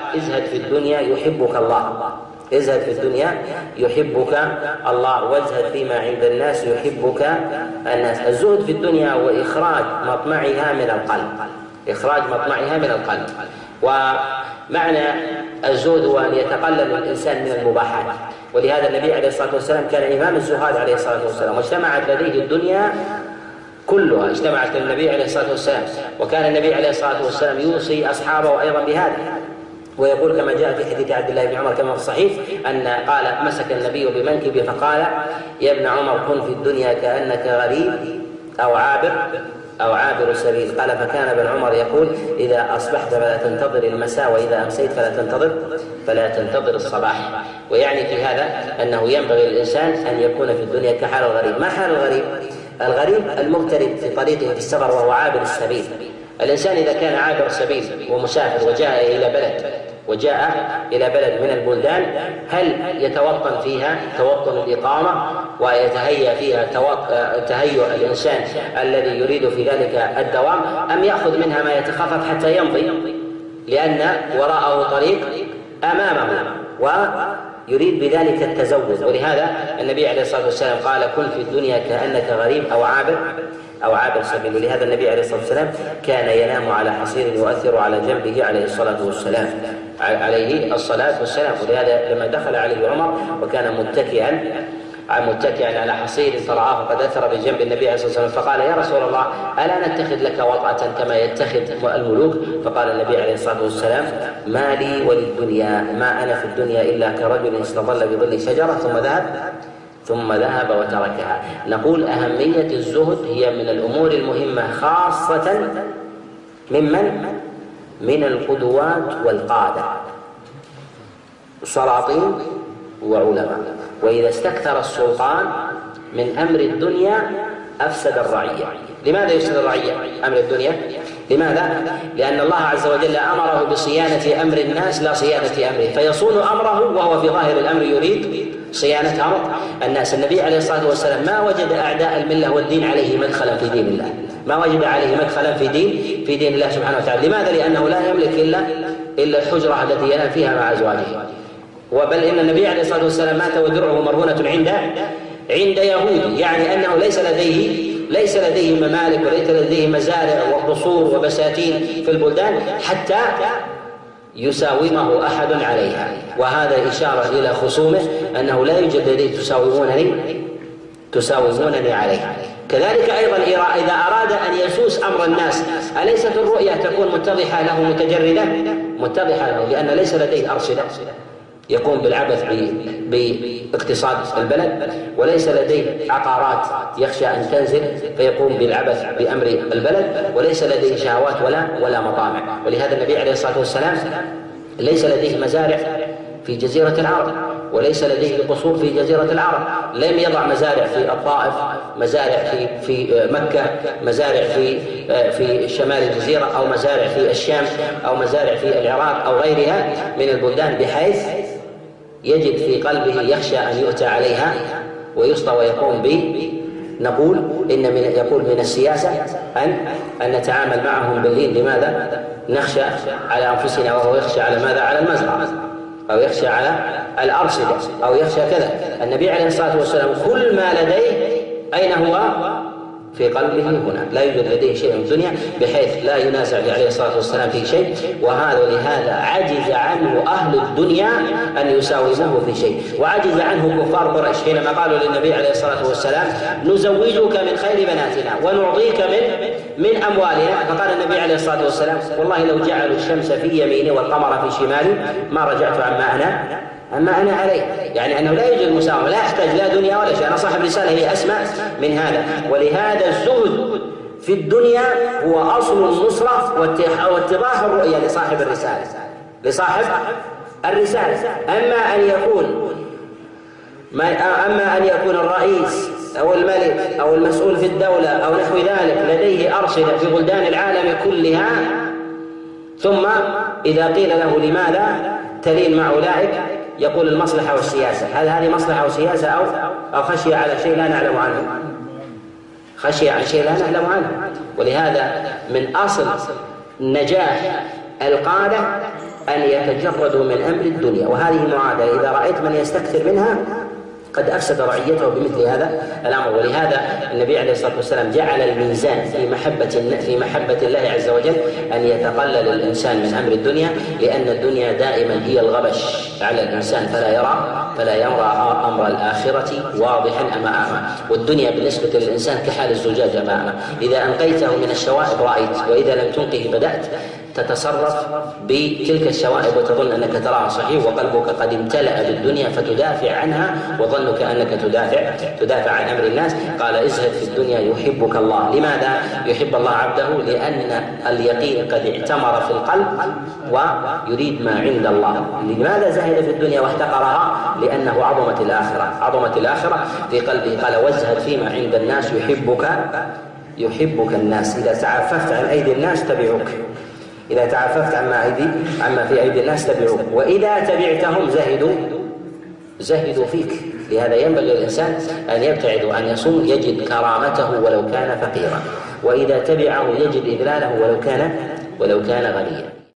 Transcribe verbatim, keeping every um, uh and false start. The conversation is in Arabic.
ازهد في الدنيا يحبك الله، ازهد في الدنيا يحبك الله، وازهد فيما عند الناس يحبك الناس. الزهد في الدنيا وإخراج مطمعها من القلب، إخراج مطمعها من القلب. ومعنى الزهد هو أن يتقلل الإنسان من المباحات، ولهذا النبي عليه الصلاة والسلام كان إمام الزهاد عليه الصلاة والسلام، واجتمعت لديه الدنيا كلها، اجتمعت للنبي عليه الصلاة والسلام. وكان النبي عليه الصلاة والسلام يوصي أصحابه أيضا بهذا، ويقول كما جاء في حديث عبد الله بن عمر كما في الصحيح أن قال مسك النبي بمنكبه فقال يا ابن عمر كن في الدنيا كأنك غريب أو عابر أو عابر سبيل. قال فكان ابن عمر يقول إذا أصبحت فلا تنتظر المساء وإذا أمسيت فلا تنتظر فلا تنتظر الصباح. ويعني في هذا أنه ينبغي للإنسان أن يكون في الدنيا كحال الغريب. ما حال الغريب؟ الغريب المغترب في طريقه في السفر وهو عابر السبيل. الإنسان إذا كان عابر السبيل ومسافر وجاء إلى بلد وجاء إلى بلد من البلدان، هل يتوطن فيها توطن الإقامة ويتهيأ فيها تهيؤ الإنسان الذي يريد في ذلك الدوام، أم يأخذ منها ما يتخفف حتى يمضي لأن وراءه طريق أمامه ويريد بذلك التزود؟ ولهذا النبي عليه الصلاة والسلام قال كن في الدنيا كأنك غريب أو عابر أو عابر سبيل. ولهذا النبي عليه الصلاة والسلام كان ينام على حصير يؤثر على جنبه عليه الصلاة والسلام عليه الصلاة والسلام. ولهذا لما دخل عليه عمر وكان متكئا متكئا على حصير فرآه قد أثر بجنب النبي عليه الصلاة والسلام فقال يا رسول الله ألا نتخذ لك وطأة كما يتخذ الملوك؟ فقال النبي عليه الصلاة والسلام ما لي وللدنيا، ما أنا في الدنيا إلا كرجل استظل بظل شجرة ثم ذهب ثم ذهب وتركها. نقول أهمية الزهد هي من الأمور المهمة خاصة ممن من القدوات والقادة سلاطين وعلماء. وإذا استكثر السلطان من أمر الدنيا أفسد الرعية. لماذا يفسد الرعية أمر الدنيا؟ لماذا؟ لأن الله عز وجل أمره بصيانة أمر الناس لا صيانة أمره، فيصون أمره وهو في ظاهر الأمر يريد صيانة أمر الناس. النبي عليه الصلاة والسلام ما وجد أعداء الملة والدين عليه مدخلا في دين الله، ما وجد عليه مدخلا في دين في دين الله سبحانه وتعالى. لماذا؟ لأنه لا يملك إلا إلا الحجرة التي ينام فيها مع أزواجه. وبل إن النبي عليه الصلاة والسلام مات ودرعه مرهونة عند عند يهودي، يعني أنه ليس لديه ليس لديه ممالك وليس لديه مزارع وقصور وبساتين في البلدان حتى يساومه أحد عليها. وهذا إشارة إلى خصومه أنه لا يوجد لديه تساومونني تساومونني عليه. كذلك أيضا إذا أراد أن يسوس أمر الناس أليست الرؤيا تكون متضحة له متجردة متضحة له، لأن ليس لديه أرصدة يقوم بالعبث باقتصاد البلد، وليس لديه عقارات يخشى أن تنزل فيقوم بالعبث بأمر البلد، وليس لديه شهوات ولا ولا مطامع. ولهذا النبي عليه الصلاة والسلام ليس لديه مزارع في جزيرة العرب، وليس لديه قصور في جزيرة العرب، لم يضع مزارع في الطائف، مزارع في في مكة، مزارع في في شمال الجزيرة، أو مزارع في الشام، أو مزارع في العراق أو غيرها من البلدان، بحيث يجد في قلبه يخشى أن يؤتى عليها ويسطى ويقوم به. نقول إن من يقول من السياسة أن أن نتعامل معهم باللين. لماذا؟ نخشى على أنفسنا وهو يخشى على ماذا؟ على المزرعة، أو يخشى على الأرصدة، أو يخشى كذا. النبي عليه الصلاة والسلام كل ما لديه أين هو؟ في قلبه هنا، لا يوجد لديه شيء من الدنيا بحيث لا ينازع عليه الصلاة والسلام في شيء. وهذا لهذا عجز عنه أهل الدنيا أن يساوموه في شيء، وعجز عنه كفار قريش حينما قالوا للنبي عليه الصلاة والسلام نزوجك من خير بناتنا ونعطيك من من أموالنا. فقال النبي عليه الصلاة والسلام والله لو جعلوا الشمس في يميني والقمر في شمالي ما رجعت عما أنا أما أنا عليه، يعني أنه لا يوجد مساومة، لا يحتاج لا دنيا ولا شيء. أنا صاحب رسالة هي أسمى من هذا. ولهذا الزهد في الدنيا هو أصل النصرة واتضاح الرؤية لصاحب الرسالة لصاحب الرسالة. أما أن يكون أما أن يكون الرئيس أو الملك أو المسؤول في الدولة أو نحو ذلك لديه أرصدة في بلدان العالم كلها، ثم إذا قيل له لماذا تلين مع أولئك يقول المصلحة والسياسة. هل هذه مصلحة وسياسة أو أو خشية على شيء لا نعلم عنه؟ خشية عن شيء لا نعلم عنه. ولهذا من أصل نجاح القادة أن يتجردوا من أمر الدنيا. وهذه معادلة، إذا رأيت من يستكثر منها قد أفسد رعيته بمثل هذا الأمر. ولهذا النبي عليه الصلاة والسلام جعل الميزان في محبة في محبة الله عز وجل أن يتقلل الإنسان من أمر الدنيا، لأن الدنيا دائما هي الغبش على الإنسان، فلا يرى فلا يرى أمر الآخرة واضحا أمامه. والدنيا بالنسبة للإنسان كحال الزجاج أمامه، إذا أنقيته من الشوائب رأيت، وإذا لم تنقه بدأت تتصرف بتلك الشوائب وتظن أنك تراها صحيح، وقلبك قد امتلأ بالدنيا فتدافع عنها وظنك أنك تدافع تدافع عن أمر الناس. قال ازهد في الدنيا يحبك الله. لماذا يحب الله عبده؟ لأن اليقين قد اعتمر في القلب ويريد ما عند الله. لماذا زهد في الدنيا واحتقرها؟ لأنه عظمت الآخرة عظمت الآخرة في قلبه. قال وازهد فيما عند الناس يحبك يحبك الناس. إذا تعففت عن أيدي الناس تبعوك، إذا تعففت عما أيدي عما في أيدي الناس تبعوك، وإذا تبعتهم زهدوا زهدوا فيك. لهذا ينبغي للإنسان أن يبتعد وأن يصوم يجد كرامته ولو كان فقيرا، وإذا تبعه يجد إذلاله ولو كان ولو كان غنيا.